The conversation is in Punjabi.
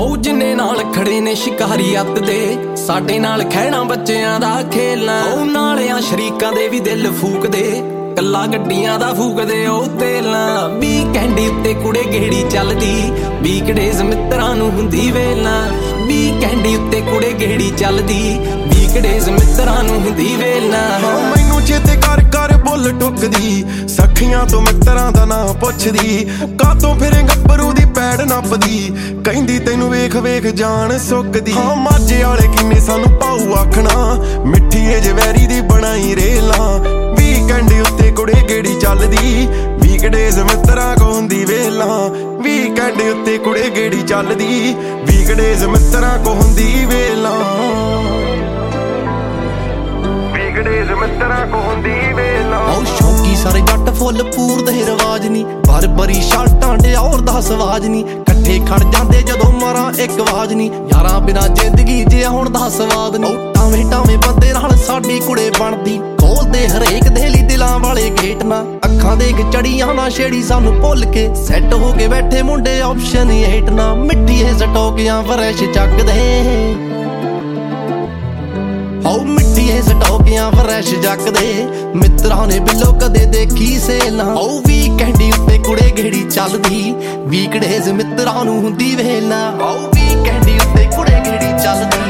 ਉਹ ਜਿੰਨੇ ਨਾਲ ਖੜੇ ਨੇ ਸ਼ਿਕਾਰੀ ਅੱਤ ਦੇ, ਸਾਡੇ ਨਾਲ ਖਹਿਣਾ ਬੱਚਿਆਂ ਦਾ ਖੇਲਣਾ। ਉਹ ਨਾਲਿਆਂ ਸ਼ਰੀਕਾਂ ਦੇ ਵੀ ਦਿਲ ਫੂਕਦੇ, ਕੱਲਾ ਗੱਡੀਆਂ ਦਾ ਫੂਕਦੇ ਉਹ ਤੇਲਾਂ। ਵੀਕਐਂਡ ਉੱਤੇ ਕੁੜੇ ਗੇੜੀ ਚੱਲਦੀ, ਵੀਕਡੇਜ਼ ਮਿੱਤਰਾਂ ਨੂੰ ਹੁੰਦੀ ਵੇਲਾਂ। ਵੀਕਐਂਡ ਉੱਤੇ ਕੁੜੇ ਗੇੜੀ ਚੱਲਦੀ, ਵੀਕਡੇਜ਼ ਮਿੱਤਰਾਂ ਨੂੰ ਹੁੰਦੀ ਵੇਲਾਂ। ਮੈਨੂੰ ਚੇਤੇ ਕਰ ਕਰ ਬੁੱਲ ਟੁੱਕਦੀ, ਸਖੀਆਂ ਤੋਂ ਮਿੱਤਰਾਂ ਦਾ ਨਾਂ ਪੁੱਛਦੀ। ਕਾਤੋਂ ਫਿਰੇ ਗੱਭਰੂ ਦੀ ਪੈੜ ਨੱਪਦੀ, ਕਹਿੰਦੀ ਤੈਨੂੰ ਵੇਖ ਵੇਖ ਜਾਨ ਸੁੱਕਦੀ। ਮਾਝੇ ਵਾਲੇ ਕਿੰਨੇ ਸਾਨੂੰ ਪਾਉ ਆਖਣਾ, ਮਿੱਠੀ ਏ ਜਵੈਰੀ ਦੀ ਬਣਾਈ ਰੇਲਾਂ। ਵੀਕਐਂਡ ਉੱਤੇ ਕੁੜੇ ਗੇੜੀ ਚੱਲਦੀ, ਵੀਕਡੇਜ਼ ਮਿੱਤਰਾਂ ਕੋ ਹੁੰਦੀ ਵੇਲਾਂ। ਵੀਕਐਂਡ ਉੱਤੇ ਕੁੜੇ ਗੇੜੀ ਚੱਲਦੀ, ਵੀਕਡੇਜ਼ ਮਿੱਤਰਾਂ ਕੋ ਹੁੰਦੀ ਵੇਲਾਂ। ਵੀਕਡੇਜ਼ ਮਿੱਤਰਾਂ ਕੋ ਹੁੰਦੀ ਵੇਲਾਂ। ਉਹ ਸ਼ੌਕੀ ਸਾਰੇ ਜੱਟ ਫੁੱਲ ਪੂਰਦੇ ਰਵਾਜ ਨੀ, ਪਰ ਬਰੀ ਸ਼ਰਟਾਂ ਡਿਓਰ ਦਾ ਸਵਾਜ ਨੀ। ਇਕੱਠੇ ਖੜ ਜਾਂਦੇ ਜਦੋਂ ਮਾਰਾਂ ਇੱਕ ਆਵਾਜ਼ ਨੀ, ਯਾਰਾਂ ਬਿਨਾਂ ਜ਼ਿੰਦਗੀ ਜਿਆ ਹੁਣ ਦਾ ਸਵਾਦ ਨੀ। ਟਾਵੇਂ ਟਾਵੇਂ ਬੰਦੇ ਨਾਲ ਸਾਡੀ ਕੁੜੇ ਬਣਦੀ, ਖੋਲਦੇ ਹਰੇਕ ਦੇ ਲਈ ਦਿਲਾਂ ਵਾਲੇ ਗੇਟ ਨਾ। ਅੱਖਾਂ ਦੇਖ ਚੜੀਆਂ ਨਾ ਛੇੜੀ ਸਾਨੂੰ ਭੁੱਲ ਕੇ, ਸੈੱਟ ਹੋ ਕੇ ਬੈਠੇ ਮੁੰਡੇ ਆਪਸ਼ਨ 8 ਨਾ। ਮਿੱਠੀ ਇਹ ਸਟੋਕਿਆਂ ਫਰੈਸ਼ ਚੱਕਦੇ, ਹੋ ਮਿੱਠੀ ਇਹ ਸਟੋਕਿਆਂ ਫਰੈਸ਼ ਜੱਕਦੇ। ਮਿੱਤਰਾਂ ਨੇ ਬਿੱਲੋ ਕਦੇ ਦੇਖੀ ਸੇਲ ਨਾ। ਉਹ ਵੀਕਐਂਡ ਉੱਤੇ ਕੁੜੇ ਗੇੜੀ ਚੱਲਦੀ, ਵੀਕਡੇਜ਼ ਮਿੱਤਰਾਂ ਨੂੰ ਹੁੰਦੀ ਵੇਲ ਨਾ। ਉਹ ਵੀਕਐਂਡ ਉੱਤੇ ਕੁੜੇ ਗੇੜੀ ਚੱਲਦੀ।